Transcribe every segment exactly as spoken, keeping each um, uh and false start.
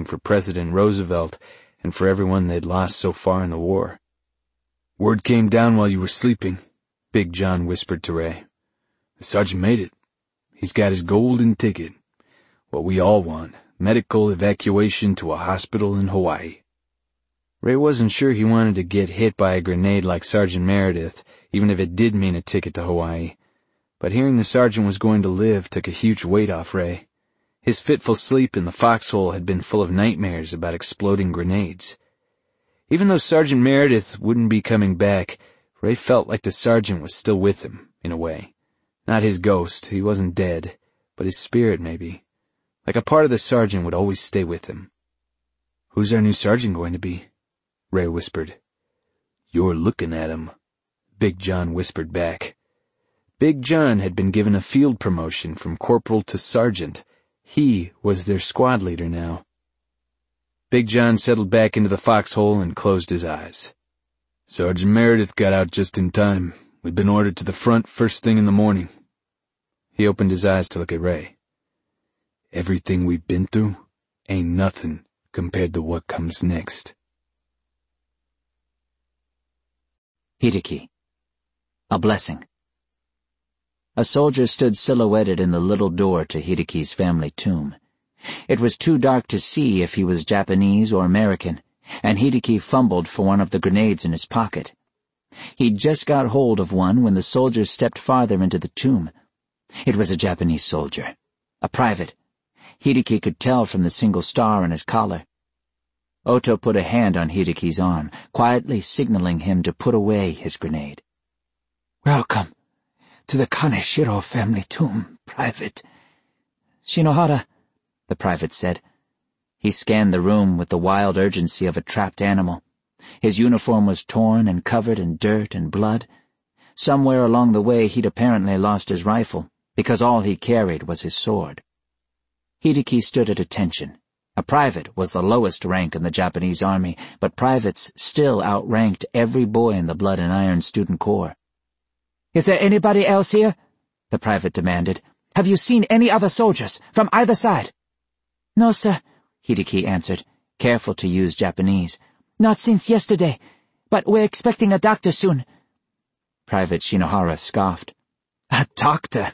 and for President Roosevelt and for everyone they'd lost so far in the war. "Word came down while you were sleeping," Big John whispered to Ray. "The sergeant made it. He's got his golden ticket. What we all want, medical evacuation to a hospital in Hawaii." Ray wasn't sure he wanted to get hit by a grenade like Sergeant Meredith, even if it did mean a ticket to Hawaii. But hearing the sergeant was going to live took a huge weight off Ray. His fitful sleep in the foxhole had been full of nightmares about exploding grenades. Even though Sergeant Meredith wouldn't be coming back, Ray felt like the sergeant was still with him, in a way. Not his ghost, he wasn't dead, but his spirit maybe. Like a part of the sergeant would always stay with him. "Who's our new sergeant going to be?" Ray whispered. "You're looking at him," Big John whispered back. Big John had been given a field promotion from corporal to sergeant. He was their squad leader now. Big John settled back into the foxhole and closed his eyes. "Sergeant Meredith got out just in time. We've been ordered to the front first thing in the morning." He opened his eyes to look at Ray. "Everything we've been through ain't nothing compared to what comes next." Hideki. A blessing. A soldier stood silhouetted in the little door to Hideki's family tomb. It was too dark to see if he was Japanese or American, and Hideki fumbled for one of the grenades in his pocket. He'd just got hold of one when the soldier stepped farther into the tomb. It was a Japanese soldier, a private. Hideki could tell from the single star on his collar. Oto put a hand on Hideki's arm, quietly signaling him to put away his grenade. "Welcome to the Kaneshiro family tomb, Private." "Shinohara," the private said. He scanned the room with the wild urgency of a trapped animal. His uniform was torn and covered in dirt and blood. Somewhere along the way he'd apparently lost his rifle, because all he carried was his sword. Hideki stood at attention. A private was the lowest rank in the Japanese army, but privates still outranked every boy in the Blood and Iron Student Corps. "Is there anybody else here?" the private demanded. "Have you seen any other soldiers, from either side?" "No, sir," Hideki answered, careful to use Japanese. "Not since yesterday, but we're expecting a doctor soon." Private Shinohara scoffed. "A doctor?"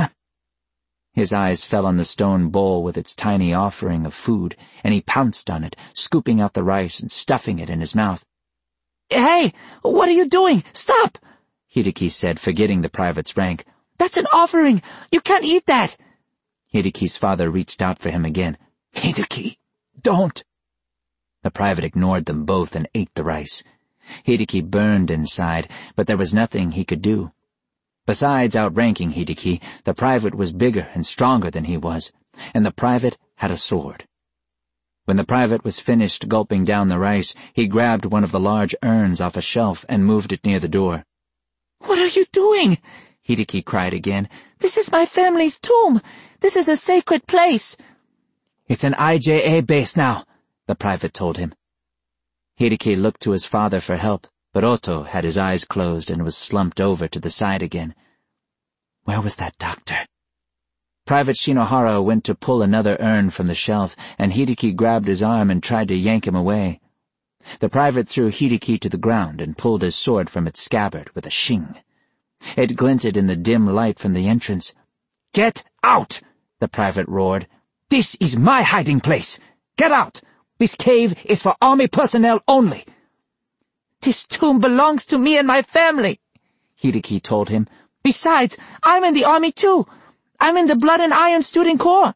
His eyes fell on the stone bowl with its tiny offering of food, and he pounced on it, scooping out the rice and stuffing it in his mouth. "Hey, what are you doing? Stop!" Hideki said, forgetting the private's rank. "That's an offering! You can't eat that!" Hideki's father reached out for him again. "Hideki, don't!" The private ignored them both and ate the rice. Hideki burned inside, but there was nothing he could do. Besides outranking Hideki, the private was bigger and stronger than he was, and the private had a sword. When the private was finished gulping down the rice, he grabbed one of the large urns off a shelf and moved it near the door. "What are you doing?" Hideki cried again. "This is my family's tomb. This is a sacred place." "It's an I J A base now," the private told him. Hideki looked to his father for help, but Oto had his eyes closed and was slumped over to the side again. Where was that doctor? Private Shinohara went to pull another urn from the shelf, and Hideki grabbed his arm and tried to yank him away. The private threw Hideki to the ground and pulled his sword from its scabbard with a shing. It glinted in the dim light from the entrance. "Get out!" the private roared. "This is my hiding place. Get out! This cave is for army personnel only." "This tomb belongs to me and my family," Hideki told him. "Besides, I'm in the army too. I'm in the Blood and Iron Student Corps."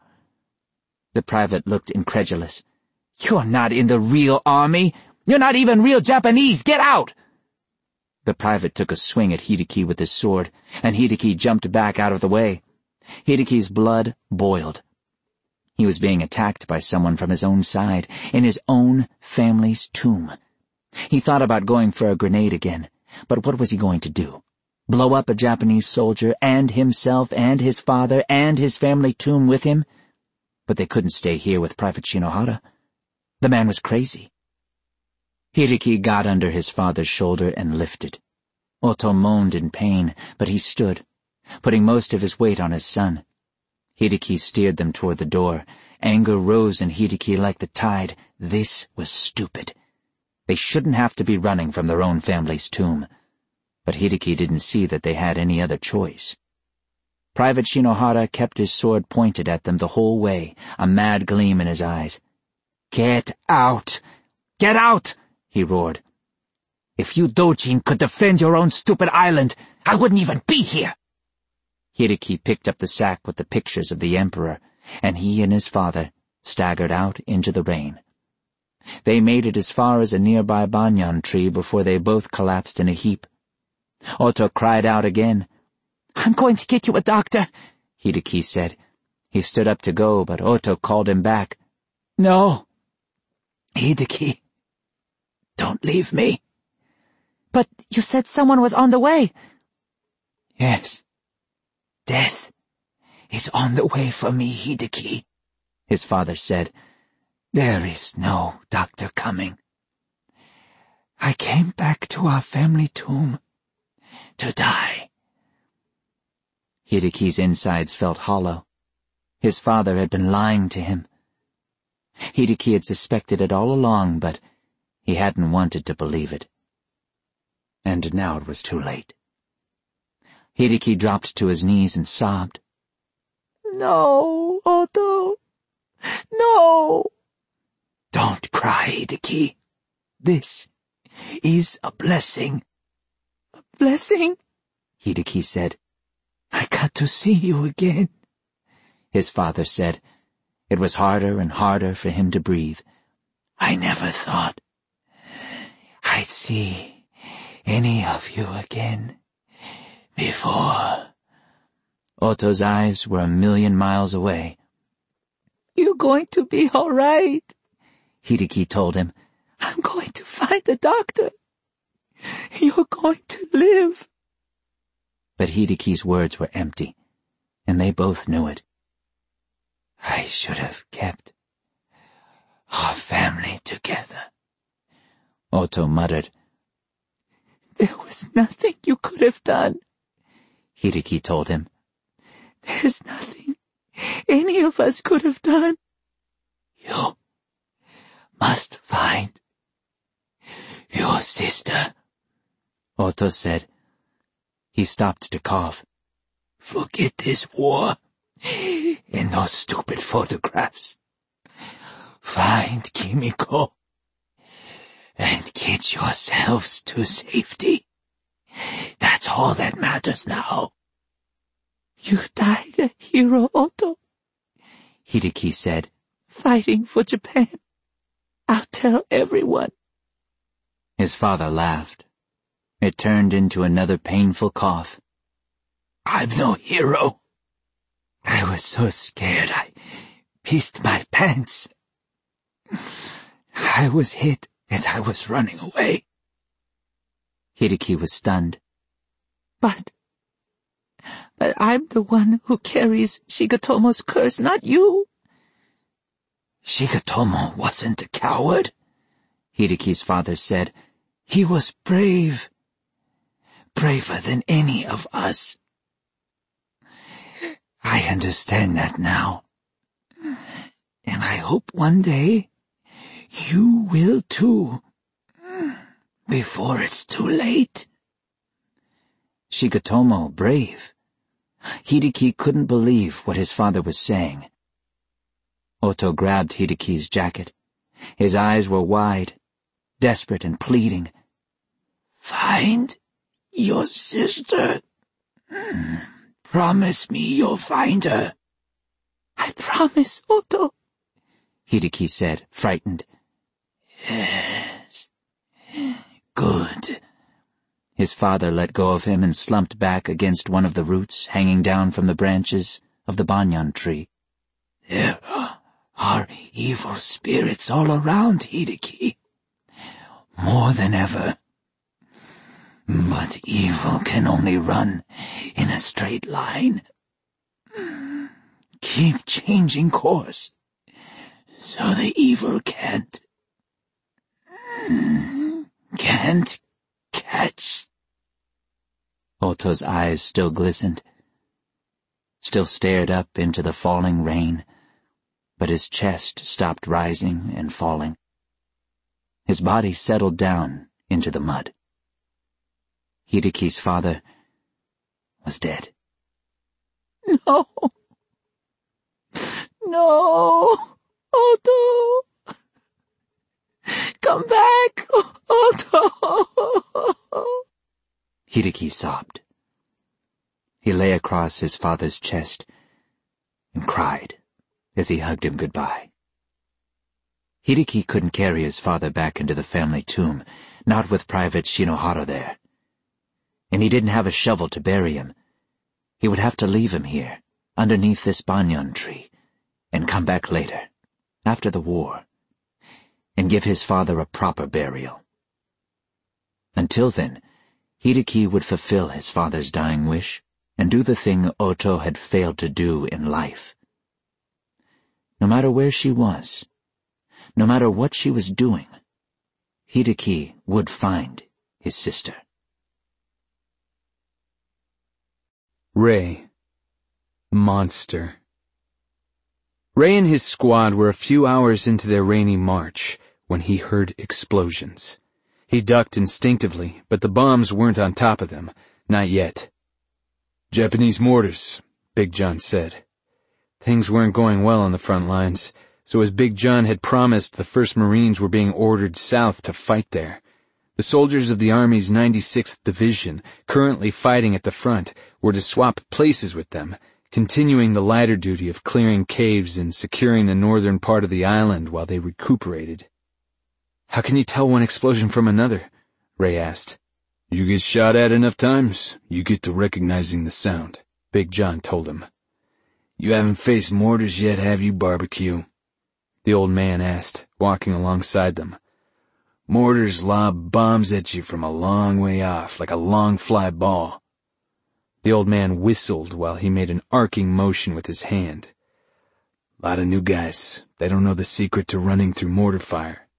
The private looked incredulous. "You're not in the real army. You're not even real Japanese. Get out!" The private took a swing at Hideki with his sword, and Hideki jumped back out of the way. Hideki's blood boiled. He was being attacked by someone from his own side, in his own family's tomb. He thought about going for a grenade again, but what was he going to do? Blow up a Japanese soldier and himself and his father and his family tomb with him? But they couldn't stay here with Private Shinohara. The man was crazy. Hideki got under his father's shoulder and lifted. Oto moaned in pain, but he stood, putting most of his weight on his son. Hideki steered them toward the door, Anger rose in Hideki like the tide. This was stupid. They shouldn't have to be running from their own family's tomb. But Hideki didn't see that they had any other choice. Private Shinohara kept his sword pointed at them the whole way, a mad gleam in his eyes. "Get out! Get out!" he roared. "If you Dojin could defend your own stupid island, I wouldn't even be here!" Hideki picked up the sack with the pictures of the Emperor, and he and his father staggered out into the rain. They made it as far as a nearby banyan tree before they both collapsed in a heap. Oto cried out again. "I'm going to get you a doctor," Hideki said. He stood up to go, but Oto called him back. "No, Hideki, don't leave me." "But you said someone was on the way." "Yes, death is on the way for me, Hideki," his father said. "There is no doctor coming. I came back to our family tomb to die." Hideki's insides felt hollow. His father had been lying to him. Hideki had suspected it all along, but he hadn't wanted to believe it. And now it was too late. Hideki dropped to his knees and sobbed. "No, Oto. No." "Don't cry, Hideki. This is a blessing." "A blessing?" Hideki said. "I got to see you again," his father said. It was harder and harder for him to breathe. "I never thought I'd see any of you again before." Oto's eyes were a million miles away. "You're going to be all right," Hideki told him. "I'm going to find the doctor. You're going to live." But Hideki's words were empty, and they both knew it. "I should have kept our family together," Oto muttered. "There was nothing you could have done," Hideki told him. "There's nothing any of us could have done." "You must find your sister," Oto said. He stopped to cough. "Forget this war and those stupid photographs. Find Kimiko and get yourselves to safety. That's all that matters now." "You died a hero, Oto," Hideki said. "fighting for Japan. I'll tell everyone." His father laughed. It turned into another painful cough. "I'm no hero. I was so scared I pissed my pants. I was hit as I was running away." Hideki was stunned. But, but I'm the one who carries Shigatomo's curse, not you." "Shigatomo wasn't a coward," Hideki's father said. "He was brave. Braver than any of us. I understand that now. And I hope one day you will too, before it's too late." Shigatomo brave. Hideki couldn't believe what his father was saying. Oto grabbed Hideki's jacket. His eyes were wide, desperate and pleading. "Find your sister. Promise me you'll find her." "I promise, Oto," Hideki said, frightened. "Yes. Good." His father let go of him and slumped back against one of the roots hanging down from the branches of the banyan tree. "There are evil spirits all around, Hideki. More than ever. But evil can only run in a straight line. Keep changing course, so the evil can't, can't catch." Oto's eyes still glistened, still stared up into the falling rain. but his chest stopped rising and falling. His body settled down into the mud. Hideki's father was dead. No. No. Otto. Come back, Otto. Hideki sobbed. He lay across his father's chest and cried as he hugged him goodbye. Hideki couldn't carry his father back into the family tomb, not with Private Shinohara there. And he didn't have a shovel to bury him. He would have to leave him here, underneath this banyan tree, and come back later, after the war, and give his father a proper burial. Until then, Hideki would fulfill his father's dying wish and do the thing Oto had failed to do in life. No matter where she was, no matter what she was doing, Hideki would find his sister. Ray. Monster. Ray and his squad were a few hours into their rainy march when he heard explosions. He ducked instinctively, but the bombs weren't on top of them, not yet. Japanese mortars, Big John said. Things weren't going well on the front lines, so as Big John had promised, the first Marines were being ordered south to fight there. The soldiers of the Army's ninety-sixth Division, currently fighting at the front, were to swap places with them, continuing the lighter duty of clearing caves and securing the northern part of the island while they recuperated. How can you tell one explosion from another? Ray asked. You get shot at enough times, you get to recognizing the sound, Big John told him. You haven't faced mortars yet, have you, Barbecue? The old man asked, walking alongside them. Mortars lob bombs at you from a long way off, like a long fly ball. The old man whistled while he made an arcing motion with his hand. Lot of new guys. They don't know the secret to running through mortar fire.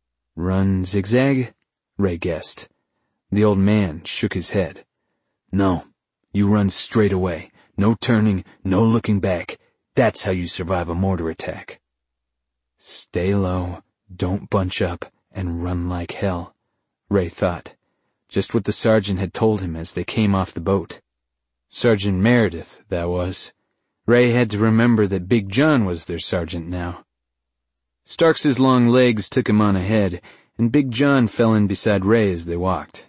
Run zigzag? Ray guessed. The old man shook his head. No, you run straight away. No turning, no looking back. That's how you survive a mortar attack. Stay low, don't bunch up, and run like hell, Ray thought. Just what the sergeant had told him as they came off the boat. Sergeant Meredith, that was. Ray had to remember that Big John was their sergeant now. Starks's long legs took him on ahead, and Big John fell in beside Ray as they walked.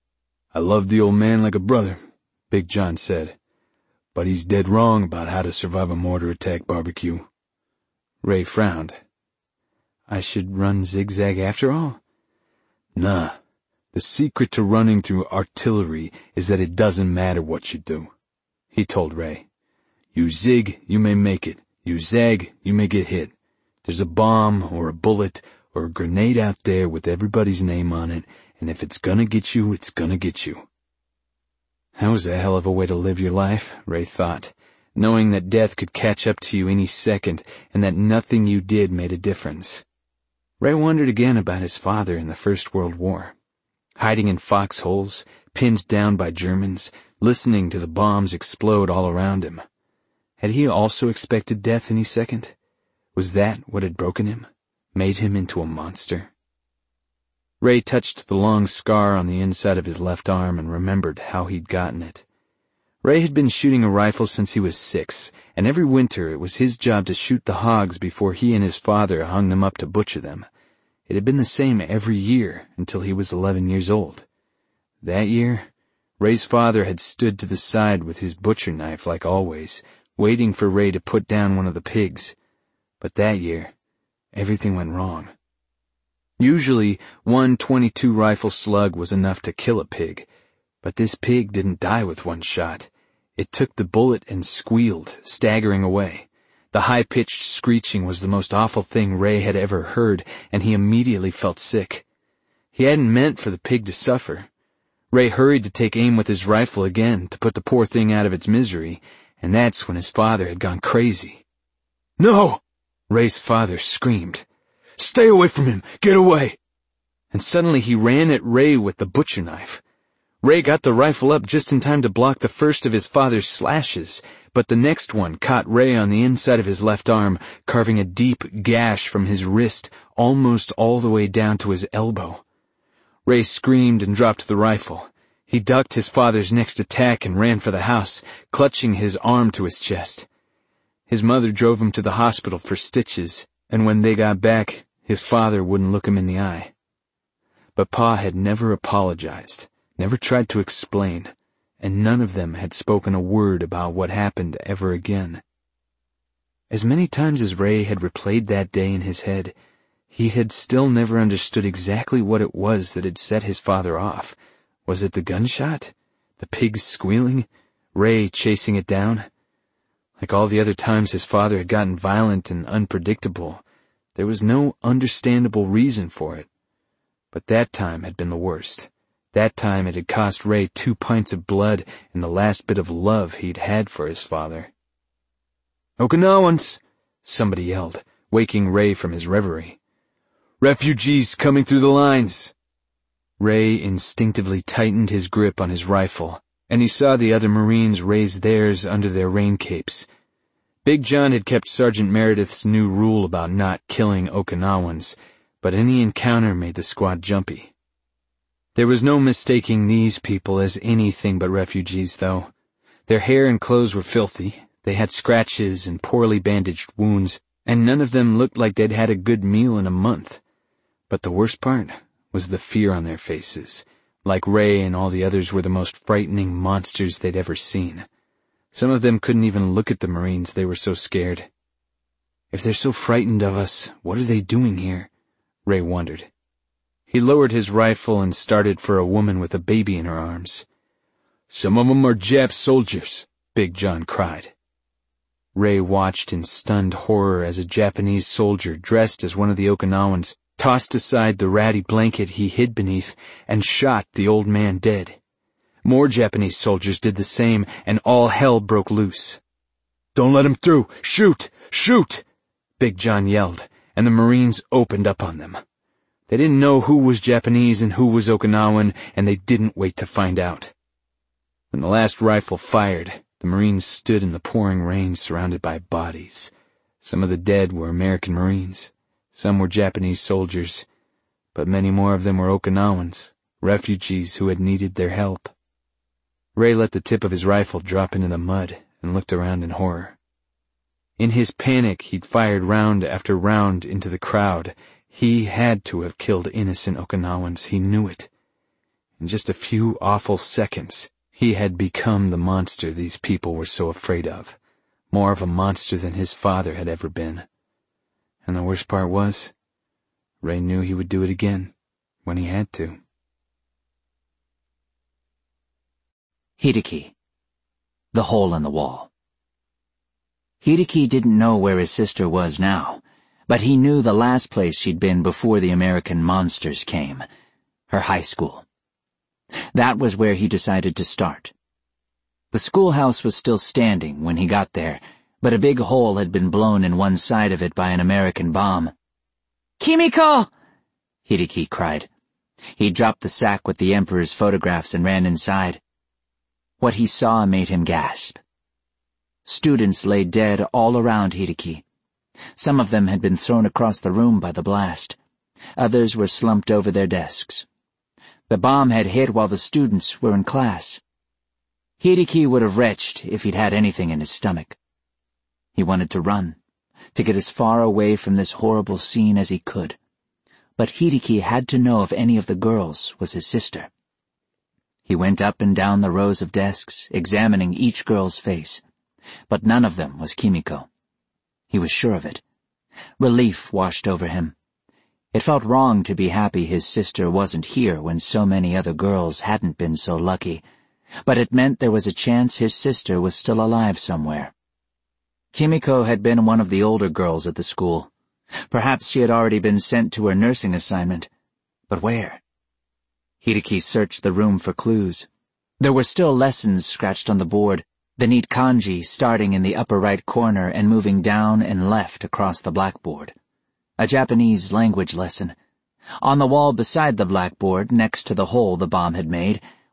I love the old man like a brother, Big John said. But he's dead wrong about how to survive a mortar attack, Barbecue. Ray frowned. I should run zigzag after all? Nah. The secret to running through artillery is that it doesn't matter what you do, he told Ray. You zig, you may make it. You zag, you may get hit. There's a bomb or a bullet or a grenade out there with everybody's name on it, and if it's gonna get you, it's gonna get you. That was a hell of a way to live your life, Ray thought, knowing that death could catch up to you any second and that nothing you did made a difference. Ray wondered again about his father in the First World War. Hiding in foxholes, pinned down by Germans, listening to the bombs explode all around him. Had he also expected death any second? Was that what had broken him, made him into a monster? Ray touched the long scar on the inside of his left arm and remembered how he'd gotten it. Ray had been shooting a rifle since he was six, and every winter it was his job to shoot the hogs before he and his father hung them up to butcher them. It had been the same every year until he was eleven years old. That year, Ray's father had stood to the side with his butcher knife like always, waiting for Ray to put down one of the pigs. But that year, everything went wrong. Usually, one twenty-two rifle slug was enough to kill a pig, but this pig didn't die with one shot. It took the bullet and squealed, staggering away. The high-pitched screeching was the most awful thing Ray had ever heard, and he immediately felt sick. He hadn't meant for the pig to suffer. Ray hurried to take aim with his rifle again to put the poor thing out of its misery, and that's when his father had gone crazy. No! Ray's father screamed. Stay away from him! Get away! And suddenly he ran at Ray with the butcher knife. Ray got the rifle up just in time to block the first of his father's slashes, but the next one caught Ray on the inside of his left arm, carving a deep gash from his wrist almost all the way down to his elbow. Ray screamed and dropped the rifle. He ducked his father's next attack and ran for the house, clutching his arm to his chest. His mother drove him to the hospital for stitches, and when they got back, his father wouldn't look him in the eye. But Pa had never apologized, never tried to explain, and none of them had spoken a word about what happened ever again. As many times as Ray had replayed that day in his head, he had still never understood exactly what it was that had set his father off. Was it the gunshot? The pigs squealing? Ray chasing it down? Like all the other times his father had gotten violent and unpredictable, there was no understandable reason for it. But that time had been the worst. That time it had cost Ray two pints of blood and the last bit of love he'd had for his father. "Okinawans!" somebody yelled, waking Ray from his reverie. "Refugees coming through the lines!" Ray instinctively tightened his grip on his rifle, and he saw the other Marines raise theirs under their rain capes. Big John had kept Sergeant Meredith's new rule about not killing Okinawans, but any encounter made the squad jumpy. There was no mistaking these people as anything but refugees, though. Their hair and clothes were filthy, they had scratches and poorly bandaged wounds, and none of them looked like they'd had a good meal in a month. But the worst part was the fear on their faces. Like Ray and all the others were the most frightening monsters they'd ever seen. Some of them couldn't even look at the Marines, they were so scared. If they're so frightened of us, what are they doing here? Ray wondered. He lowered his rifle and started for a woman with a baby in her arms. "Some of them are Jap soldiers," Big John cried. Ray watched in stunned horror as a Japanese soldier dressed as one of the Okinawans tossed aside the ratty blanket he hid beneath and shot the old man dead. More Japanese soldiers did the same, and all hell broke loose. "Don't let him through! Shoot! Shoot!" Big John yelled, and the Marines opened up on them. They didn't know who was Japanese and who was Okinawan, and they didn't wait to find out. When the last rifle fired, the Marines stood in the pouring rain surrounded by bodies. Some of the dead were American Marines. Some were Japanese soldiers, but many more of them were Okinawans, refugees who had needed their help. Ray let the tip of his rifle drop into the mud and looked around in horror. In his panic, he'd fired round after round into the crowd. He had to have killed innocent Okinawans, he knew it. In just a few awful seconds, he had become the monster these people were so afraid of, more of a monster than his father had ever been. And the worst part was, Ray knew he would do it again, when he had to. Hideki. The hole in the wall. Hideki didn't know where his sister was now, but he knew the last place she'd been before the American monsters came, her high school. That was where he decided to start. The schoolhouse was still standing when he got there, but a big hole had been blown in one side of it by an American bomb. "Kimiko!" Hideki cried. He dropped the sack with the Emperor's photographs and ran inside. What he saw made him gasp. Students lay dead all around Hideki. Some of them had been thrown across the room by the blast. Others were slumped over their desks. The bomb had hit while the students were in class. Hideki would have retched if he'd had anything in his stomach. He wanted to run, to get as far away from this horrible scene as he could. But Hideki had to know if any of the girls was his sister. He went up and down the rows of desks, examining each girl's face. But none of them was Kimiko. He was sure of it. Relief washed over him. It felt wrong to be happy his sister wasn't here when so many other girls hadn't been so lucky, but it meant there was a chance his sister was still alive somewhere. Kimiko had been one of the older girls at the school. Perhaps she had already been sent to her nursing assignment. But where? Hideki searched the room for clues. There were still lessons scratched on the board, the neat kanji starting in the upper right corner and moving down and left across the blackboard. A Japanese language lesson. On the wall beside the blackboard, next to the hole the bomb had made,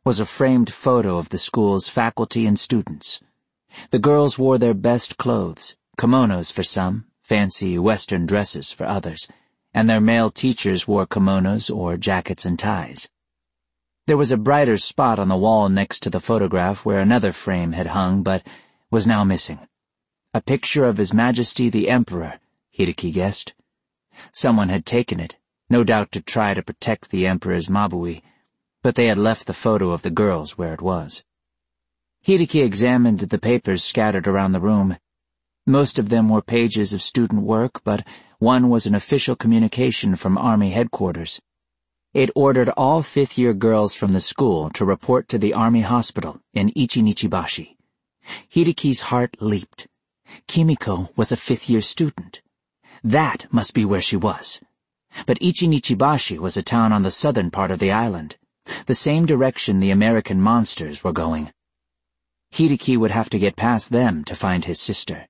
was a framed photo of the school's faculty and students. The girls wore their best clothes, kimonos for some, fancy Western dresses for others, and their male teachers wore kimonos or jackets and ties. There was a brighter spot on the wall next to the photograph where another frame had hung but was now missing. A picture of His Majesty the Emperor, Hideki guessed. Someone had taken it, no doubt to try to protect the Emperor's mabui, but they had left the photo of the girls where it was. Hideki examined the papers scattered around the room. Most of them were pages of student work, but one was an official communication from Army headquarters. It ordered all fifth-year girls from the school to report to the Army hospital in Ichinichibashi. Hideki's heart leaped. Kimiko was a fifth-year student. That must be where she was. But Ichinichibashi was a town on the southern part of the island, the same direction the American monsters were going. Hideki would have to get past them to find his sister.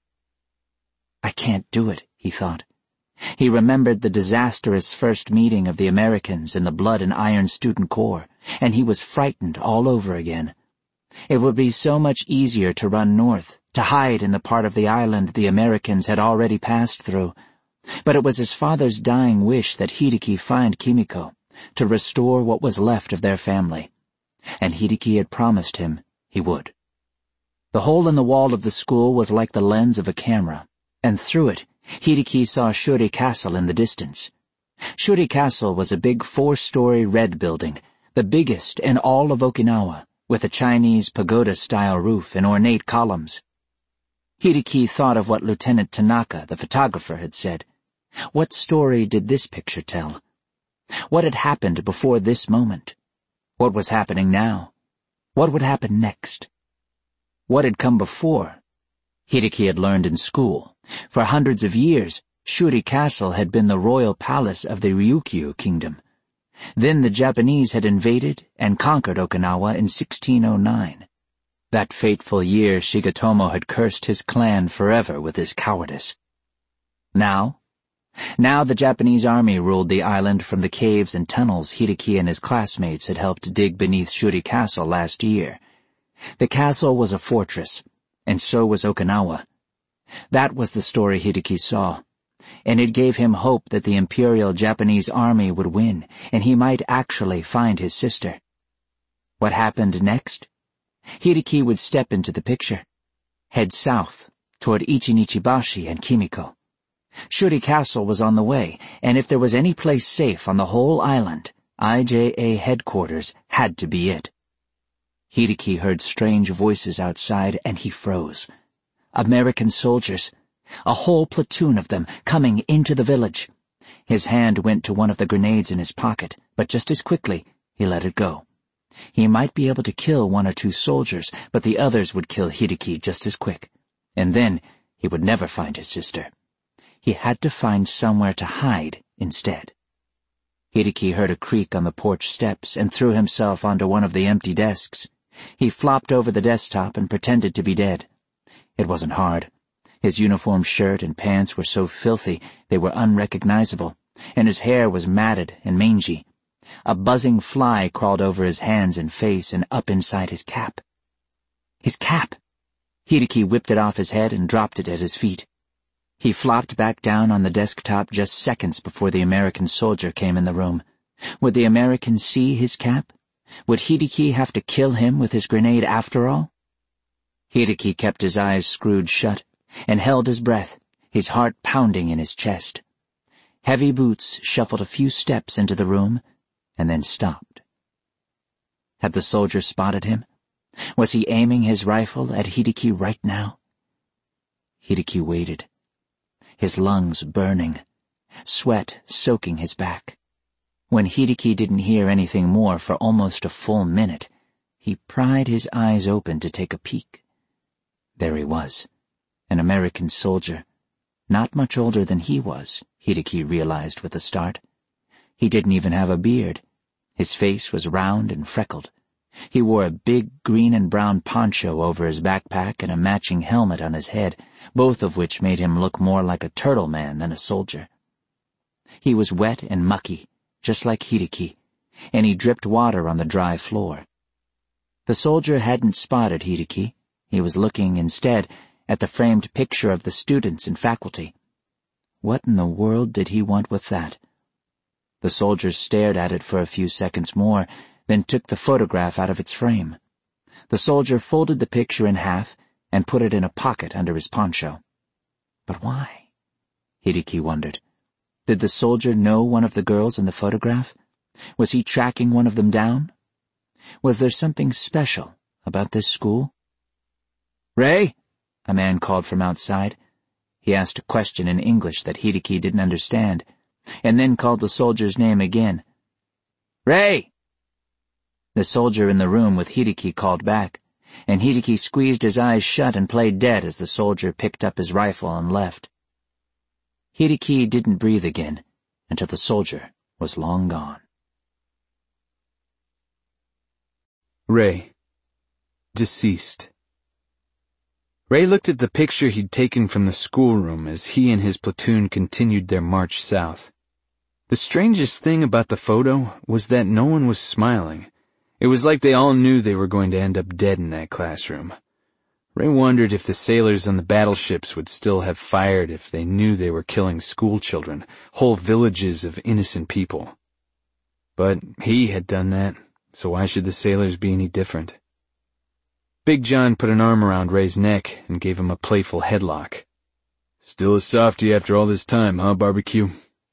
I can't do it, he thought. He remembered the disastrous first meeting of the Americans in the Blood and Iron Student Corps, and he was frightened all over again. It would be so much easier to run north, to hide in the part of the island the Americans had already passed through. But it was his father's dying wish that Hideki find Kimiko, to restore what was left of their family. And Hideki had promised him he would. The hole in the wall of the school was like the lens of a camera, and through it, Hideki saw Shuri Castle in the distance. Shuri Castle was a big four-story red building, the biggest in all of Okinawa, with a Chinese pagoda-style roof and ornate columns. Hideki thought of what Lieutenant Tanaka, the photographer, had said. What story did this picture tell? What had happened before this moment? What was happening now? What would happen next? What had come before? Hideki had learned in school. For hundreds of years, Shuri Castle had been the royal palace of the Ryukyu kingdom. Then the Japanese had invaded and conquered Okinawa in sixteen oh nine. That fateful year Shigetomo had cursed his clan forever with his cowardice. Now? Now the Japanese army ruled the island from the caves and tunnels Hideki and his classmates had helped dig beneath Shuri Castle last year. The castle was a fortress, and so was Okinawa. That was the story Hideki saw, and it gave him hope that the Imperial Japanese army would win, and he might actually find his sister. What happened next? Hideki would step into the picture, head south, toward Ichinichibashi and Kimiko. Shuri Castle was on the way, and if there was any place safe on the whole island, I J A headquarters had to be it. Hideki heard strange voices outside, and he froze. American soldiers, a whole platoon of them, coming into the village. His hand went to one of the grenades in his pocket, but just as quickly he let it go. He might be able to kill one or two soldiers, but the others would kill Hideki just as quick. And then he would never find his sister. He had to find somewhere to hide instead. Hideki heard a creak on the porch steps and threw himself onto one of the empty desks. He flopped over the desktop and pretended to be dead. It wasn't hard. His uniform shirt and pants were so filthy they were unrecognizable, and his hair was matted and mangy. A buzzing fly crawled over his hands and face and up inside his cap. His cap! Hideki whipped it off his head and dropped it at his feet. He flopped back down on the desktop just seconds before the American soldier came in the room. Would the American see his cap? Would Hideki have to kill him with his grenade after all? Hideki kept his eyes screwed shut and held his breath, his heart pounding in his chest. Heavy boots shuffled a few steps into the room and then stopped. Had the soldier spotted him? Was he aiming his rifle at Hideki right now? Hideki waited, his lungs burning, sweat soaking his back. When Hideki didn't hear anything more for almost a full minute, he pried his eyes open to take a peek. There he was, an American soldier, not much older than he was, Hideki realized with a start. He didn't even have a beard. His face was round and freckled. He wore a big green and brown poncho over his backpack and a matching helmet on his head, both of which made him look more like a turtle man than a soldier. He was wet and mucky, just like Hideki, and he dripped water on the dry floor. The soldier hadn't spotted Hideki. He was looking, instead, at the framed picture of the students and faculty. What in the world did he want with that? The soldier stared at it for a few seconds more, then took the photograph out of its frame. The soldier folded the picture in half and put it in a pocket under his poncho. But why? Hideki wondered. Did the soldier know one of the girls in the photograph? Was he tracking one of them down? Was there something special about this school? "Ray?" a man called from outside. He asked a question in English that Hideki didn't understand, and then called the soldier's name again. "Ray!" The soldier in the room with Hideki called back, and Hideki squeezed his eyes shut and played dead as the soldier picked up his rifle and left. Hideki didn't breathe again until the soldier was long gone. Ray. Deceased. Ray looked at the picture he'd taken from the schoolroom as he and his platoon continued their march south. The strangest thing about the photo was that no one was smiling. It was like they all knew they were going to end up dead in that classroom. Ray wondered if the sailors on the battleships would still have fired if they knew they were killing school children, whole villages of innocent people. But he had done that, so why should the sailors be any different? Big John put an arm around Ray's neck and gave him a playful headlock. "Still a softie after all this time, huh, Barbecue?"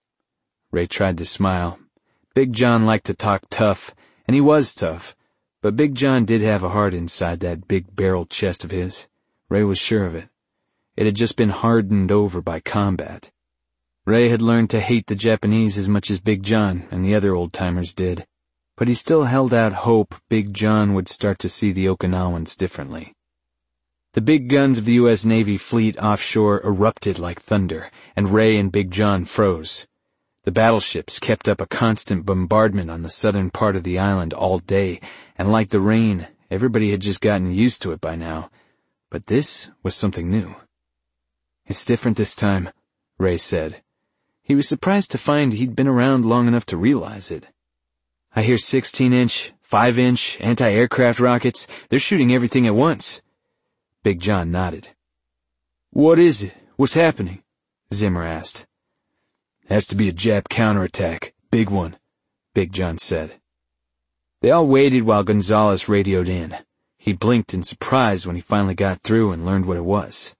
Ray tried to smile. Big John liked to talk tough, and he was tough, but Big John did have a heart inside that big barrel chest of his. Ray was sure of it. It had just been hardened over by combat. Ray had learned to hate the Japanese as much as Big John and the other old-timers did, but he still held out hope Big John would start to see the Okinawans differently. The big guns of the U S Navy fleet offshore erupted like thunder, and Ray and Big John froze. The battleships kept up a constant bombardment on the southern part of the island all day, and like the rain, everybody had just gotten used to it by now. But this was something new. "It's different this time," Ray said. He was surprised to find he'd been around long enough to realize it. "I hear sixteen-inch, five-inch, anti-aircraft rockets. They're shooting everything at once." Big John nodded. "What is it? What's happening?" Zimmer asked. "Has to be a Jap counterattack. Big one," Big John said. They all waited while Gonzalez radioed in. He blinked in surprise when he finally got through and learned what it was.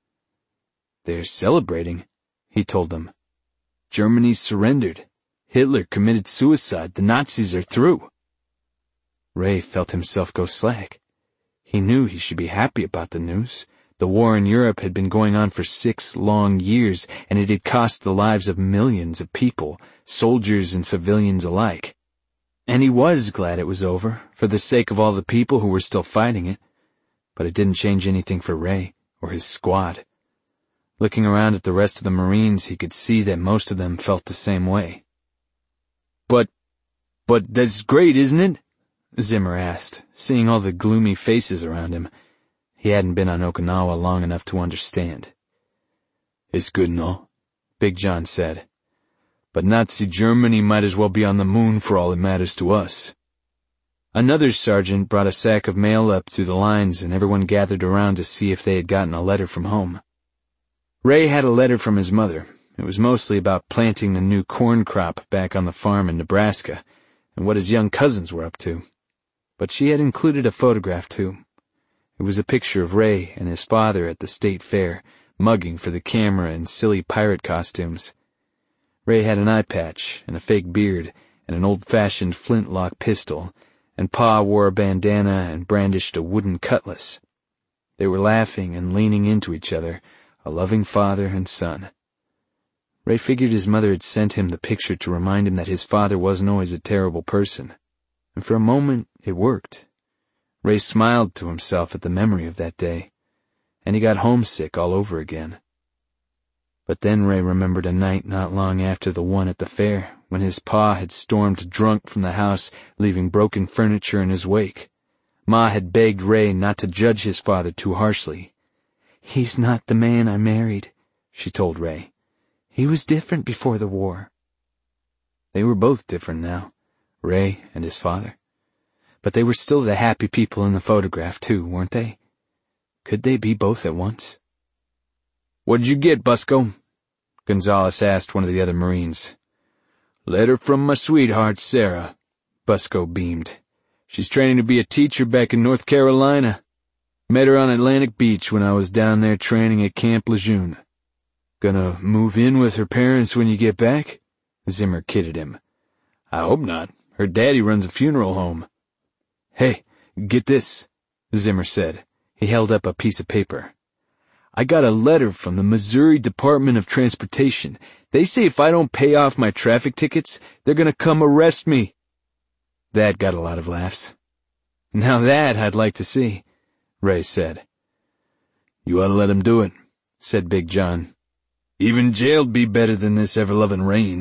"They're celebrating," he told them. "Germany's surrendered. Hitler committed suicide. The Nazis are through." Ray felt himself go slack. He knew he should be happy about the news. The war in Europe had been going on for six long years, and it had cost the lives of millions of people, soldiers and civilians alike. And he was glad it was over, for the sake of all the people who were still fighting it. But it didn't change anything for Ray, or his squad. Looking around at the rest of the Marines, he could see that most of them felt the same way. But, but that's great, isn't it?" Zimmer asked, seeing all the gloomy faces around him. He hadn't been on Okinawa long enough to understand. "It's good and all," Big John said. "But Nazi Germany might as well be on the moon for all it matters to us." Another sergeant brought a sack of mail up through the lines, and everyone gathered around to see if they had gotten a letter from home. Ray had a letter from his mother. It was mostly about planting the new corn crop back on the farm in Nebraska, and what his young cousins were up to. But she had included a photograph, too. It was a picture of Ray and his father at the state fair, mugging for the camera in silly pirate costumes. Ray had an eye patch and a fake beard and an old-fashioned flintlock pistol, and Pa wore a bandana and brandished a wooden cutlass. They were laughing and leaning into each other, a loving father and son. Ray figured his mother had sent him the picture to remind him that his father wasn't always a terrible person. And for a moment, it worked. Ray smiled to himself at the memory of that day, and he got homesick all over again. But then Ray remembered a night not long after the one at the fair, when his pa had stormed drunk from the house, leaving broken furniture in his wake. Ma had begged Ray not to judge his father too harshly. "He's not the man I married," she told Ray. "He was different before the war." They were both different now, Ray and his father. But they were still the happy people in the photograph, too, weren't they? Could they be both at once? "What'd you get, Busco?" Gonzalez asked one of the other Marines. "Letter from my sweetheart, Sarah," Busco beamed. "She's training to be a teacher back in North Carolina. Met her on Atlantic Beach when I was down there training at Camp Lejeune." "Gonna move in with her parents when you get back?" Zimmer kidded him. "I hope not. Her daddy runs a funeral home." "Hey, get this," Zimmer said. He held up a piece of paper. "I got a letter from the Missouri Department of Transportation. They say if I don't pay off my traffic tickets, they're gonna come arrest me." That got a lot of laughs. "Now that I'd like to see," Ray said. "You ought to let him do it," said Big John. "Even jail'd be better than this ever-loving rain."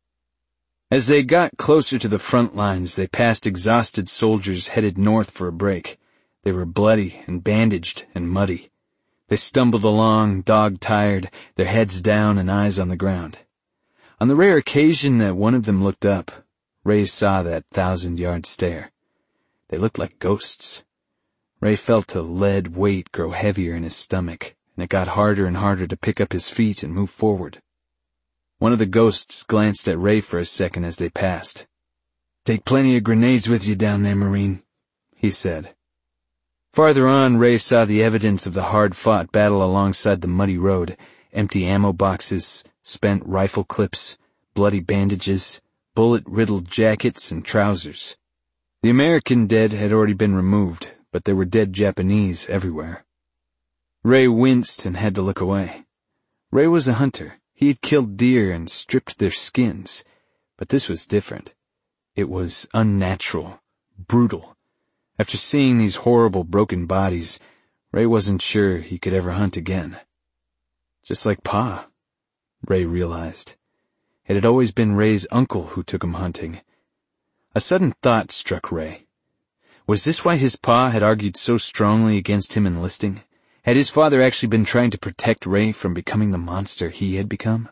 As they got closer to the front lines, they passed exhausted soldiers headed north for a break. They were bloody and bandaged and muddy. They stumbled along, dog-tired, their heads down and eyes on the ground. On the rare occasion that one of them looked up, Ray saw that thousand-yard stare. They looked like ghosts. Ray felt a lead weight grow heavier in his stomach, and it got harder and harder to pick up his feet and move forward. One of the ghosts glanced at Ray for a second as they passed. "Take plenty of grenades with you down there, Marine," he said. Farther on, Ray saw the evidence of the hard-fought battle alongside the muddy road: empty ammo boxes, spent rifle clips, bloody bandages, bullet-riddled jackets and trousers. The American dead had already been removed, but there were dead Japanese everywhere. Ray winced and had to look away. Ray was a hunter. He had killed deer and stripped their skins, but this was different. It was unnatural, brutal. After seeing these horrible broken bodies, Ray wasn't sure he could ever hunt again. Just like Pa, Ray realized. It had always been Ray's uncle who took him hunting. A sudden thought struck Ray. Was this why his Pa had argued so strongly against him enlisting? Had his father actually been trying to protect Ray from becoming the monster he had become?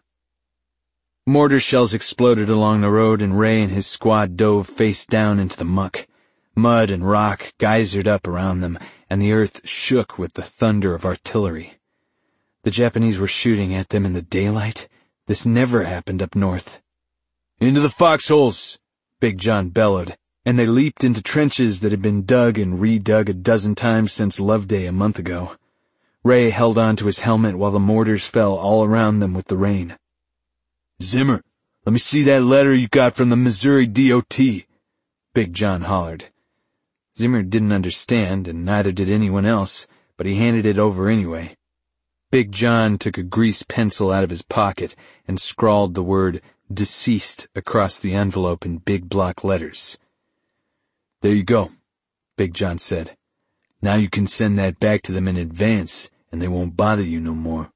Mortar shells exploded along the road, and Ray and his squad dove face down into the muck. Mud and rock geysered up around them, and the earth shook with the thunder of artillery. The Japanese were shooting at them in the daylight. This never happened up north. "Into the foxholes!" Big John bellowed, and they leaped into trenches that had been dug and redug a dozen times since Love Day a month ago. Ray held on to his helmet while the mortars fell all around them with the rain. "Zimmer, let me see that letter you got from the Missouri D O T, Big John hollered. Zimmer didn't understand, and neither did anyone else, but he handed it over anyway. Big John took a grease pencil out of his pocket and scrawled the word deceased across the envelope in big block letters. "There you go," Big John said. "Now you can send that back to them in advance, and they won't bother you no more."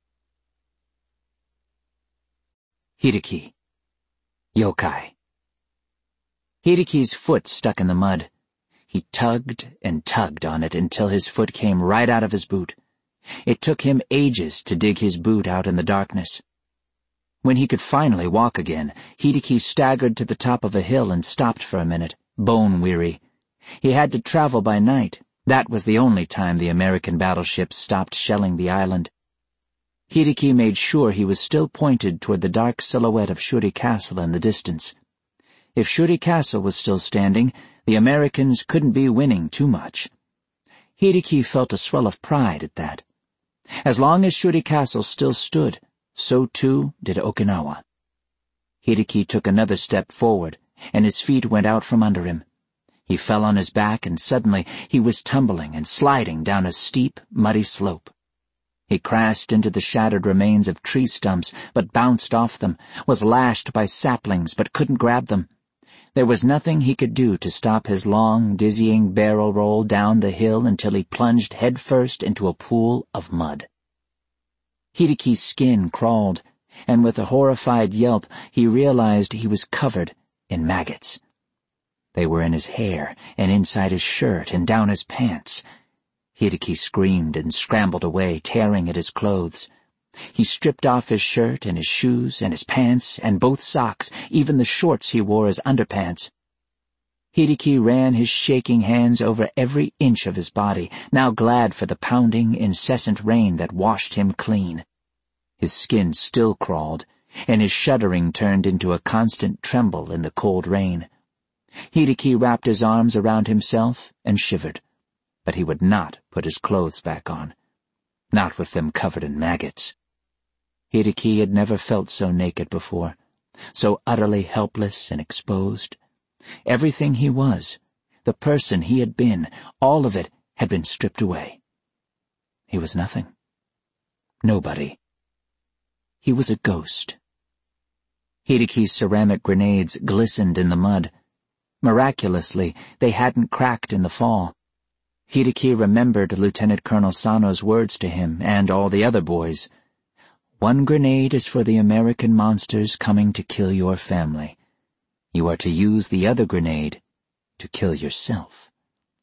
Hideki. Yokai. Hideki's foot stuck in the mud. He tugged and tugged on it until his foot came right out of his boot. It took him ages to dig his boot out in the darkness. When he could finally walk again, Hideki staggered to the top of a hill and stopped for a minute, bone-weary. He had to travel by night. That was the only time the American battleships stopped shelling the island. Hideki made sure he was still pointed toward the dark silhouette of Shuri Castle in the distance. If Shuri Castle was still standing, the Americans couldn't be winning too much. Hideki felt a swell of pride at that. As long as Shuri Castle still stood, so too did Okinawa. Hideki took another step forward, and his feet went out from under him. He fell on his back, and suddenly he was tumbling and sliding down a steep, muddy slope. He crashed into the shattered remains of tree stumps, but bounced off them, was lashed by saplings, but couldn't grab them. There was nothing he could do to stop his long, dizzying barrel roll down the hill until he plunged headfirst into a pool of mud. Hideki's skin crawled, and with a horrified yelp, he realized he was covered in maggots. They were in his hair, and inside his shirt, and down his pants. Hideki screamed and scrambled away, tearing at his clothes. He stripped off his shirt and his shoes and his pants and both socks, even the shorts he wore as underpants. Hideki ran his shaking hands over every inch of his body, now glad for the pounding, incessant rain that washed him clean. His skin still crawled, and his shuddering turned into a constant tremble in the cold rain. Hideki wrapped his arms around himself and shivered, but he would not put his clothes back on, not with them covered in maggots. Hideki had never felt so naked before, so utterly helpless and exposed. Everything he was, the person he had been, all of it had been stripped away. He was nothing. Nobody. He was a ghost. Hideki's ceramic grenades glistened in the mud. Miraculously, they hadn't cracked in the fall. Hideki remembered Lieutenant Colonel Sano's words to him and all the other boys. One grenade is for the American monsters coming to kill your family. You are to use the other grenade to kill yourself.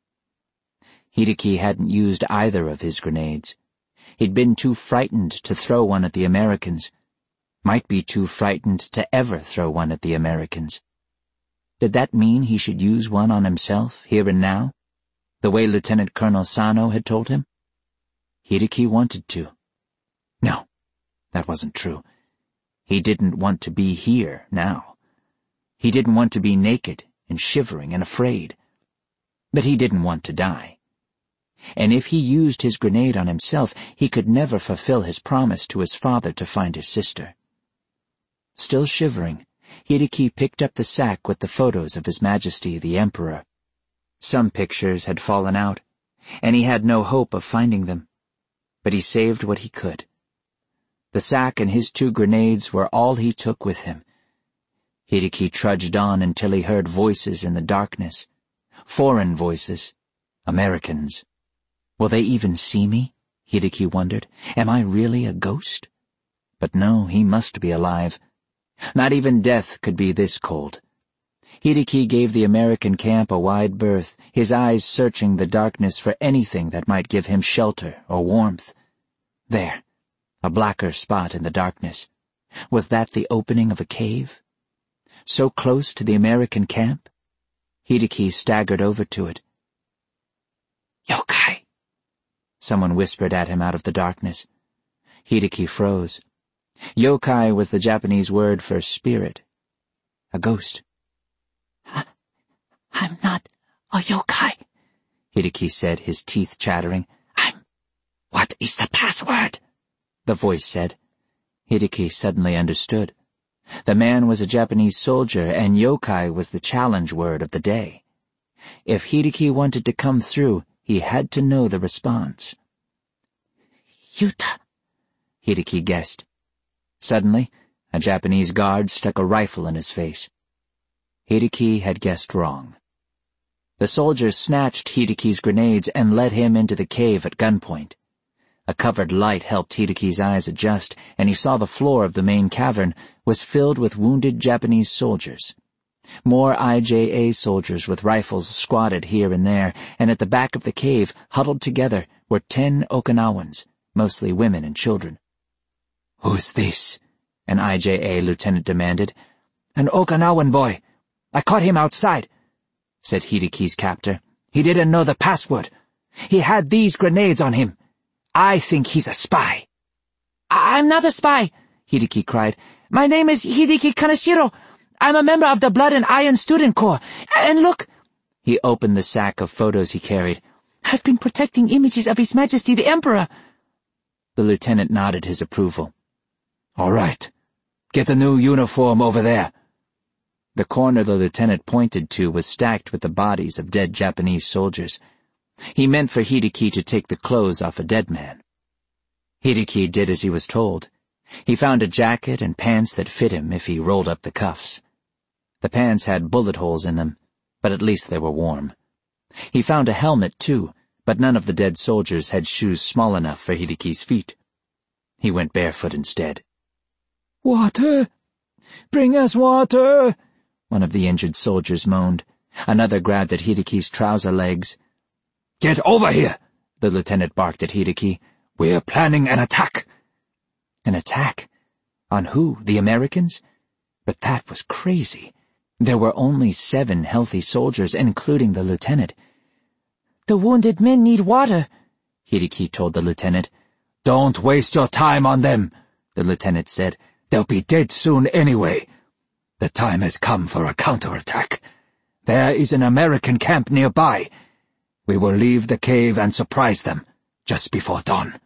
Hideki hadn't used either of his grenades. He'd been too frightened to throw one at the Americans. Might be too frightened to ever throw one at the Americans. Did that mean he should use one on himself, here and now, the way Lieutenant Colonel Sano had told him? Hideki wanted to. No, that wasn't true. He didn't want to be here now. He didn't want to be naked and shivering and afraid. But he didn't want to die. And if he used his grenade on himself, he could never fulfill his promise to his father to find his sister. Still shivering, Hideki picked up the sack with the photos of His Majesty the Emperor. Some pictures had fallen out, and he had no hope of finding them. But he saved what he could. The sack and his two grenades were all he took with him. Hideki trudged on until he heard voices in the darkness. Foreign voices. Americans. Will they even see me? Hideki wondered. Am I really a ghost? But no, he must be alive. Not even death could be this cold. Hideki gave the American camp a wide berth, his eyes searching the darkness for anything that might give him shelter or warmth. There, a blacker spot in the darkness. Was that the opening of a cave? So close to the American camp? Hideki staggered over to it. Yokai! Someone whispered at him out of the darkness. Hideki froze. Yokai was the Japanese word for spirit. A ghost. I'm not a yokai, Hideki said, his teeth chattering. I'm... What is the password? The voice said. Hideki suddenly understood. The man was a Japanese soldier, and yokai was the challenge word of the day. If Hideki wanted to come through, he had to know the response. Yuta, Hideki guessed. Suddenly, a Japanese guard stuck a rifle in his face. Hideki had guessed wrong. The soldier snatched Hideki's grenades and led him into the cave at gunpoint. A covered light helped Hideki's eyes adjust, and he saw the floor of the main cavern was filled with wounded Japanese soldiers. More I J A soldiers with rifles squatted here and there, and at the back of the cave, huddled together, were ten Okinawans, mostly women and children. "Who's this?" an I J A lieutenant demanded. "An Okinawan boy. I caught him outside," said Hideki's captor. "He didn't know the password. He had these grenades on him. I think he's a spy." "I'm not a spy," Hideki cried. "My name is Hideki Kaneshiro. I'm a member of the Blood and Iron Student Corps. And look," he opened the sack of photos he carried. "I've been protecting images of His Majesty the Emperor." The lieutenant nodded his approval. "All right. Get a new uniform over there." The corner the lieutenant pointed to was stacked with the bodies of dead Japanese soldiers. He meant for Hideki to take the clothes off a dead man. Hideki did as he was told. He found a jacket and pants that fit him if he rolled up the cuffs. The pants had bullet holes in them, but at least they were warm. He found a helmet, too, but none of the dead soldiers had shoes small enough for Hideki's feet. He went barefoot instead. "Water! Bring us water!" one of the injured soldiers moaned. Another grabbed at Hideki's trouser legs. "Get over here!" the lieutenant barked at Hideki. "We're planning an attack." An attack? On who? The Americans? But that was crazy. There were only seven healthy soldiers, including the lieutenant. "The wounded men need water," Hideki told the lieutenant. "Don't waste your time on them," the lieutenant said. "They'll be dead soon anyway. The time has come for a counterattack. There is an American camp nearby. We will leave the cave and surprise them just before dawn."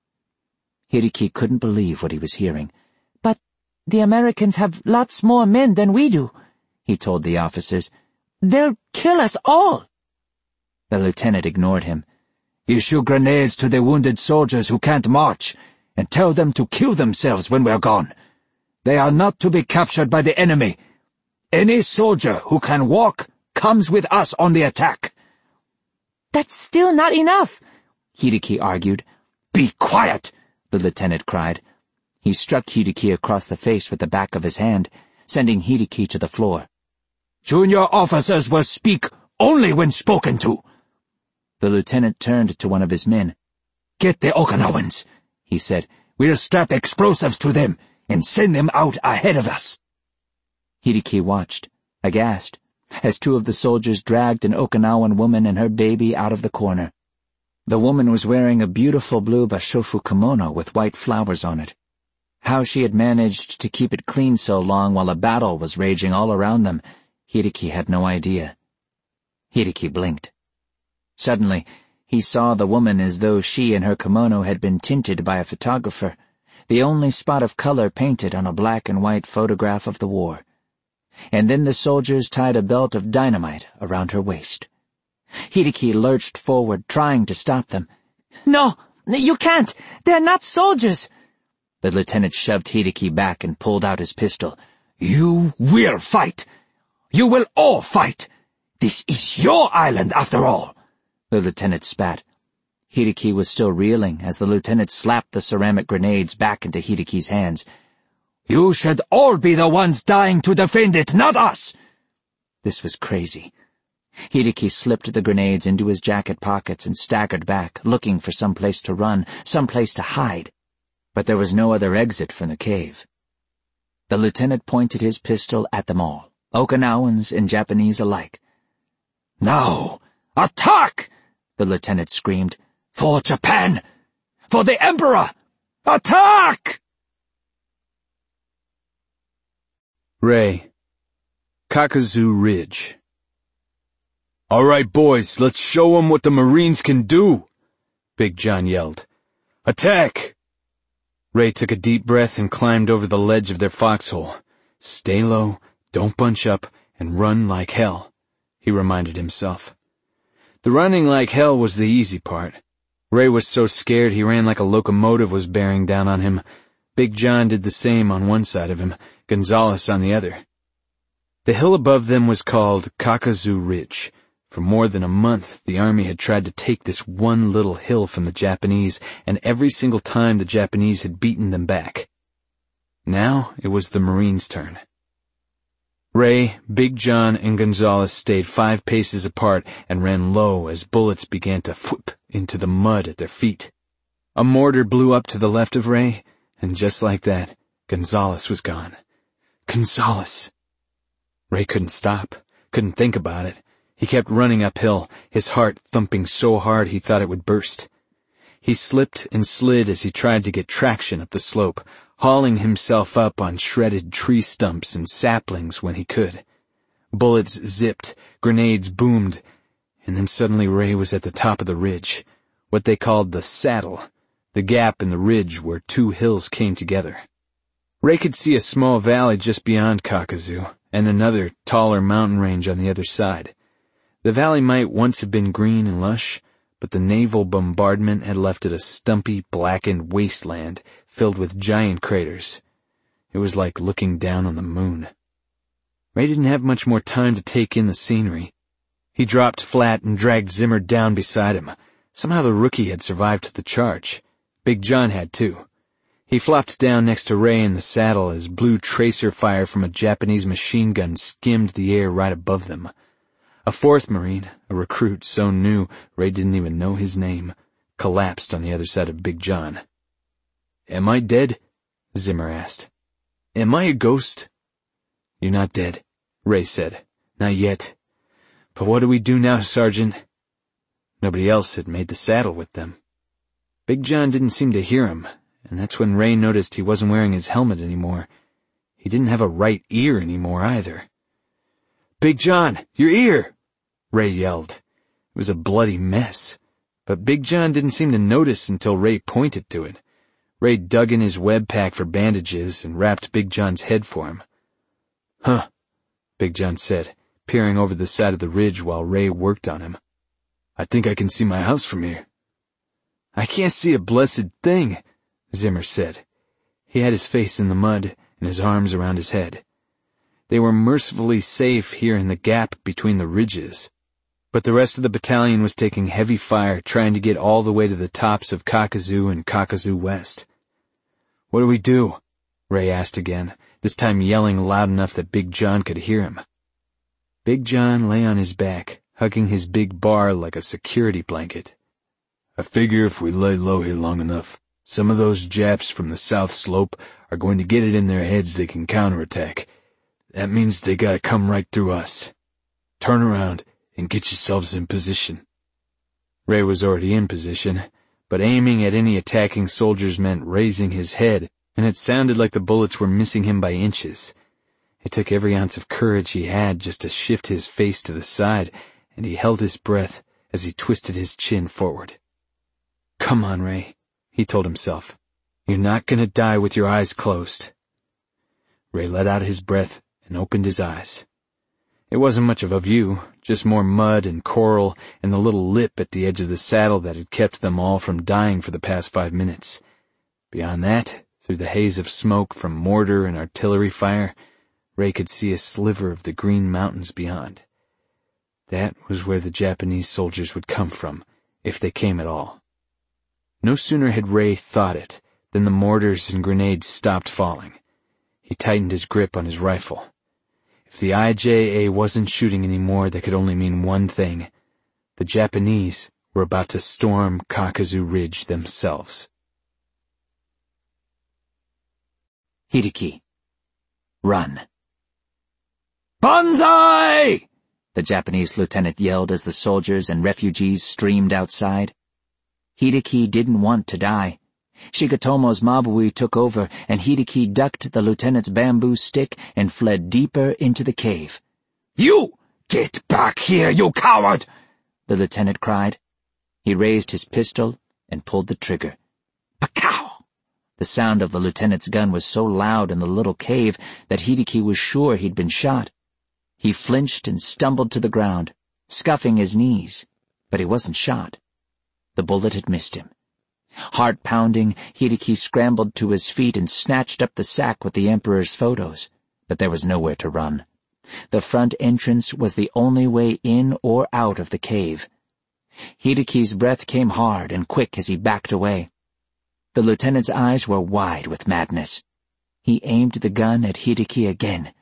Hideki couldn't believe what he was hearing. "But the Americans have lots more men than we do," he told the officers. "They'll kill us all." The lieutenant ignored him. "Issue grenades to the wounded soldiers who can't march, and tell them to kill themselves when we're gone. They are not to be captured by the enemy. Any soldier who can walk comes with us on the attack." "That's still not enough," Hideki argued. "Be quiet!" the lieutenant cried. He struck Hideki across the face with the back of his hand, sending Hideki to the floor. "Junior officers will speak only when spoken to." The lieutenant turned to one of his men. "Get the Okinawans," he said. "We'll strap explosives to them and send them out ahead of us." Hideki watched, aghast, as two of the soldiers dragged an Okinawan woman and her baby out of the corner. The woman was wearing a beautiful blue bashofu kimono with white flowers on it. How she had managed to keep it clean so long while a battle was raging all around them, Hideki had no idea. Hideki blinked. Suddenly, he saw the woman as though she and her kimono had been tinted by a photographer, the only spot of color painted on a black and white photograph of the war. And then the soldiers tied a belt of dynamite around her waist. Hideki lurched forward, trying to stop them. "No, you can't! They're not soldiers!" The lieutenant shoved Hideki back and pulled out his pistol. "You will fight! You will all fight! This is your island, after all!" the lieutenant spat. Hideki was still reeling as the lieutenant slapped the ceramic grenades back into Hideki's hands. "You should all be the ones dying to defend it, not us!" This was crazy. Hideki slipped the grenades into his jacket pockets and staggered back, looking for some place to run, some place to hide. But there was no other exit from the cave. The lieutenant pointed his pistol at them all, Okinawans and Japanese alike. "Now, attack!" the lieutenant screamed. "For Japan! For the Emperor! Attack!" Ray. Kakuzu Ridge. "All right, boys, let's show 'em what the Marines can do," Big John yelled. "Attack!" Ray took a deep breath and climbed over the ledge of their foxhole. "Stay low, don't bunch up, and run like hell," he reminded himself. The running like hell was the easy part. Ray was so scared he ran like a locomotive was bearing down on him. Big John did the same on one side of him, Gonzales on the other. The hill above them was called Kakuzu Ridge. For more than a month, the army had tried to take this one little hill from the Japanese, and every single time the Japanese had beaten them back. Now it was the Marines' turn. Ray, Big John, and Gonzales stayed five paces apart and ran low as bullets began to whoop into the mud at their feet. A mortar blew up to the left of Ray, and just like that, Gonzales was gone. Gonzales! Ray couldn't stop, couldn't think about it. He kept running uphill, his heart thumping so hard he thought it would burst. He slipped and slid as he tried to get traction up the slope, hauling himself up on shredded tree stumps and saplings when he could. Bullets zipped, grenades boomed, and then suddenly Ray was at the top of the ridge, what they called the saddle, the gap in the ridge where two hills came together. Ray could see a small valley just beyond Kakuzu, and another, taller mountain range on the other side. The valley might once have been green and lush, but the naval bombardment had left it a stumpy, blackened wasteland filled with giant craters. It was like looking down on the moon. Ray didn't have much more time to take in the scenery. He dropped flat and dragged Zimmer down beside him. Somehow the rookie had survived the charge. Big John had too. He flopped down next to Ray in the saddle as blue tracer fire from a Japanese machine gun skimmed the air right above them. A fourth Marine, a recruit so new Ray didn't even know his name, collapsed on the other side of Big John. "Am I dead?" Zimmer asked. "Am I a ghost?" "You're not dead," Ray said. Not yet. But what do we do now, Sergeant? Nobody else had made the saddle with them. Big John didn't seem to hear him, and that's when Ray noticed he wasn't wearing his helmet anymore. He didn't have a right ear anymore either. Big John, your ear! Ray yelled. It was a bloody mess, but Big John didn't seem to notice until Ray pointed to it. Ray dug in his web pack for bandages and wrapped Big John's head for him. Huh, Big John said, peering over the side of the ridge while Ray worked on him. I think I can see my house from here. I can't see a blessed thing, Zimmer said. He had his face in the mud and his arms around his head. They were mercifully safe here in the gap between the ridges, but the rest of the battalion was taking heavy fire trying to get all the way to the tops of Kakazoo and Kakazoo West. What do we do? Ray asked again, this time yelling loud enough that Big John could hear him. Big John lay on his back, hugging his big bar like a security blanket. I figure if we lay low here long enough, some of those Japs from the south slope are going to get it in their heads they can counterattack. That means they gotta come right through us. Turn around and get yourselves in position. Ray was already in position, but aiming at any attacking soldiers meant raising his head, and it sounded like the bullets were missing him by inches. It took every ounce of courage he had just to shift his face to the side, and he held his breath as he twisted his chin forward. Come on, Ray, he told himself. You're not gonna die with your eyes closed. Ray let out his breath and opened his eyes. It wasn't much of a view, just more mud and coral and the little lip at the edge of the saddle that had kept them all from dying for the past five minutes. Beyond that, through the haze of smoke from mortar and artillery fire, Ray could see a sliver of the Green Mountains beyond. That was where the Japanese soldiers would come from, if they came at all. No sooner had Ray thought it than the mortars and grenades stopped falling. He tightened his grip on his rifle. If the I J A wasn't shooting anymore, that could only mean one thing. The Japanese were about to storm Kakazoo Ridge themselves. Hideki. Run. Banzai! The Japanese lieutenant yelled as the soldiers and refugees streamed outside. Hideki didn't want to die. Shigetomo's Mabui took over, and Hideki ducked the lieutenant's bamboo stick and fled deeper into the cave. You! Get back here, you coward! The lieutenant cried. He raised his pistol and pulled the trigger. Pakow! The sound of the lieutenant's gun was so loud in the little cave that Hideki was sure he'd been shot. He flinched and stumbled to the ground, scuffing his knees, but he wasn't shot. The bullet had missed him. Heart-pounding, Hideki scrambled to his feet and snatched up the sack with the Emperor's photos, but there was nowhere to run. The front entrance was the only way in or out of the cave. Hideki's breath came hard and quick as he backed away. The lieutenant's eyes were wide with madness. He aimed the gun at Hideki again.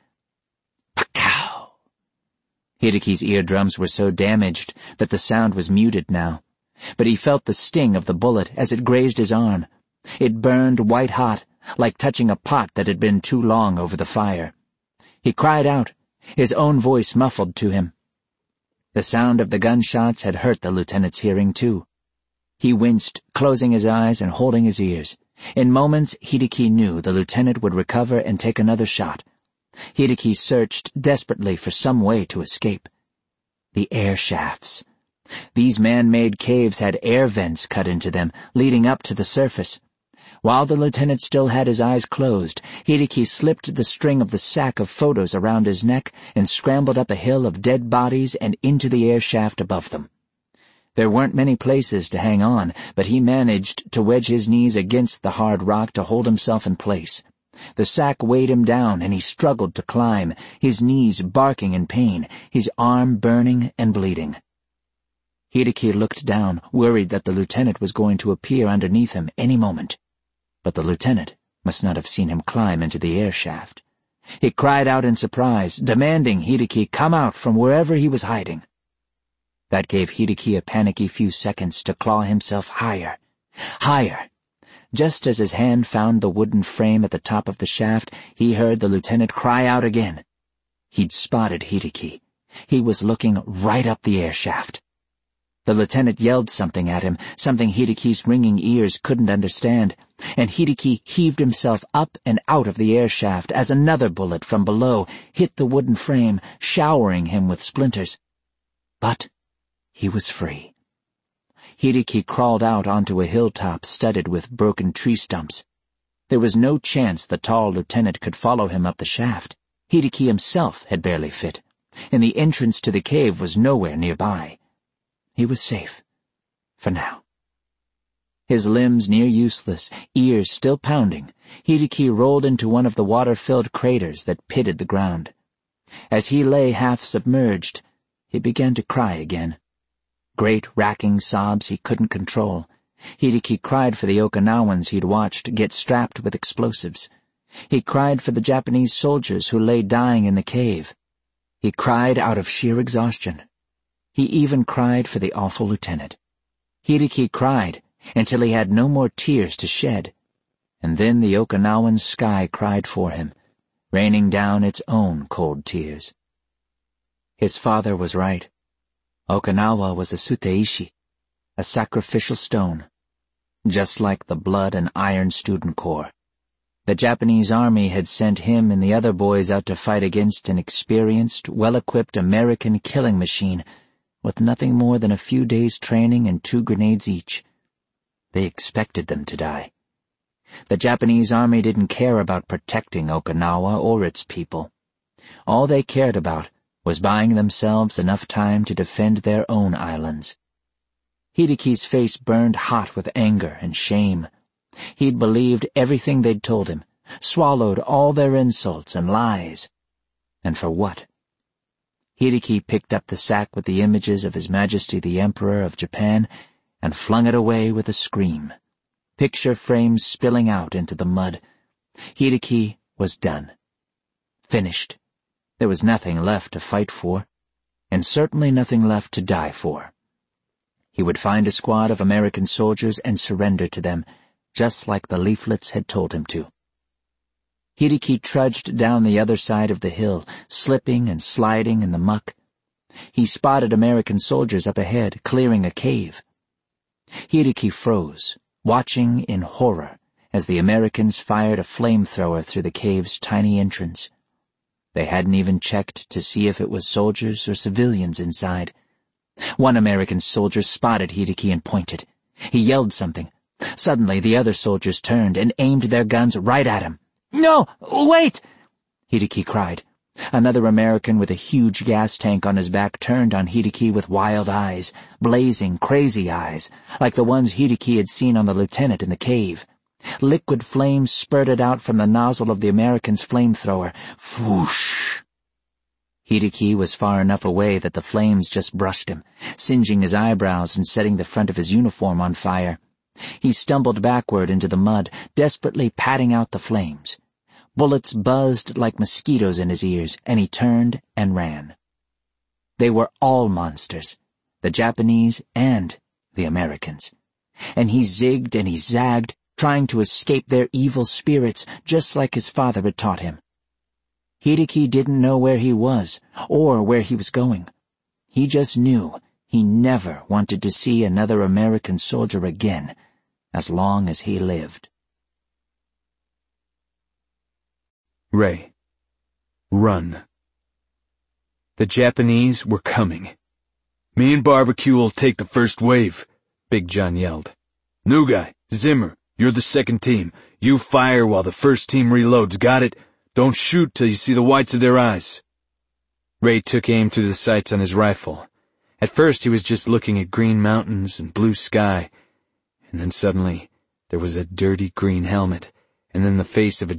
Pakow! Hideki's eardrums were so damaged that the sound was muted now. But he felt the sting of the bullet as it grazed his arm. It burned white-hot, like touching a pot that had been too long over the fire. He cried out, his own voice muffled to him. The sound of the gunshots had hurt the lieutenant's hearing, too. He winced, closing his eyes and holding his ears. In moments, Hideki knew the lieutenant would recover and take another shot. Hideki searched desperately for some way to escape. The air shafts. These man-made caves had air vents cut into them, leading up to the surface. While the lieutenant still had his eyes closed, Hideki slipped the string of the sack of photos around his neck and scrambled up a hill of dead bodies and into the air shaft above them. There weren't many places to hang on, but he managed to wedge his knees against the hard rock to hold himself in place. The sack weighed him down, and he struggled to climb, his knees barking in pain, his arm burning and bleeding. Hideki looked down, worried that the lieutenant was going to appear underneath him any moment. But the lieutenant must not have seen him climb into the air shaft. He cried out in surprise, demanding Hideki come out from wherever he was hiding. That gave Hideki a panicky few seconds to claw himself higher, higher. Just as his hand found the wooden frame at the top of the shaft, he heard the lieutenant cry out again. He'd spotted Hideki. He was looking right up the air shaft. The lieutenant yelled something at him, something Hideki's ringing ears couldn't understand, and Hideki heaved himself up and out of the air shaft as another bullet from below hit the wooden frame, showering him with splinters. But he was free. Hideki crawled out onto a hilltop studded with broken tree stumps. There was no chance the tall lieutenant could follow him up the shaft. Hideki himself had barely fit, and the entrance to the cave was nowhere nearby. He was safe. For now. His limbs near useless, ears still pounding, Hideki rolled into one of the water-filled craters that pitted the ground. As he lay half submerged, he began to cry again. Great racking sobs he couldn't control. Hideki cried for the Okinawans he'd watched get strapped with explosives. He cried for the Japanese soldiers who lay dying in the cave. He cried out of sheer exhaustion. He even cried for the awful lieutenant. Hideki cried until he had no more tears to shed, and then the Okinawan sky cried for him, raining down its own cold tears. His father was right. Okinawa was a suteishi, a sacrificial stone, just like the Blood and Iron Student Corps. The Japanese army had sent him and the other boys out to fight against an experienced, well-equipped American killing machine with nothing more than a few days' training and two grenades each. They expected them to die. The Japanese army didn't care about protecting Okinawa or its people. All they cared about was buying themselves enough time to defend their own islands. Hideki's face burned hot with anger and shame. He'd believed everything they'd told him, swallowed all their insults and lies. And for what? Hideki picked up the sack with the images of His Majesty the Emperor of Japan and flung it away with a scream, picture frames spilling out into the mud. Hideki was done. Finished. There was nothing left to fight for, and certainly nothing left to die for. He would find a squad of American soldiers and surrender to them, just like the leaflets had told him to. Hideki trudged down the other side of the hill, slipping and sliding in the muck. He spotted American soldiers up ahead, clearing a cave. Hideki froze, watching in horror as the Americans fired a flamethrower through the cave's tiny entrance. They hadn't even checked to see if it was soldiers or civilians inside. One American soldier spotted Hideki and pointed. He yelled something. Suddenly the other soldiers turned and aimed their guns right at him. "No, wait!" Hideki cried. Another American with a huge gas tank on his back turned on Hideki with wild eyes, blazing, crazy eyes, like the ones Hideki had seen on the lieutenant in the cave. Liquid flames spurted out from the nozzle of the American's flamethrower. Whoosh! Hideki was far enough away that the flames just brushed him, singeing his eyebrows and setting the front of his uniform on fire. He stumbled backward into the mud, desperately patting out the flames. Bullets buzzed like mosquitoes in his ears, and he turned and ran. They were all monsters, the Japanese and the Americans. And he zigged and he zagged, trying to escape their evil spirits, just like his father had taught him. Hideki didn't know where he was, or where he was going. He just knew he never wanted to see another American soldier again, as long as he lived. Ray. Run. The Japanese were coming. "Me and Barbecue will take the first wave," Big John yelled. "New guy, Zimmer, you're the second team. You fire while the first team reloads, got it? Don't shoot till you see the whites of their eyes." Ray took aim through the sights on his rifle. At first he was just looking at green mountains and blue sky, and then suddenly there was a dirty green helmet, and then the face of a